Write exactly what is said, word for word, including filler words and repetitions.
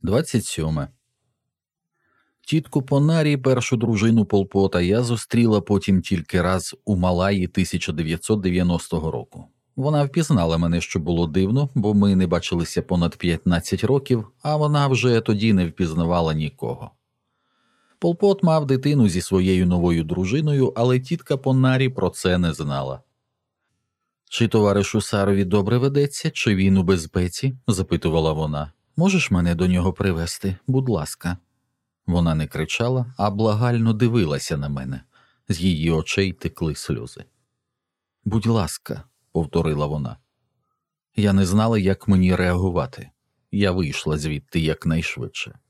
двадцять сьоме. Тітку Понарі, першу дружину Пол Пота, я зустріла потім тільки раз у Малайї тисяча дев'ятсот дев'яностого року. Вона впізнала мене, що було дивно, бо ми не бачилися понад п'ятнадцять років, а вона вже тоді не впізнавала нікого. Пол Пот мав дитину зі своєю новою дружиною, але тітка Понарі про це не знала. «Чи товаришу Сарові добре ведеться, чи він у безпеці?» – запитувала вона. «Можеш мене до нього привезти, будь ласка?» Вона не кричала, а благально дивилася на мене. З її очей текли сльози. «Будь ласка», – повторила вона. Я не знала, як мені реагувати. Я вийшла звідти якнайшвидше.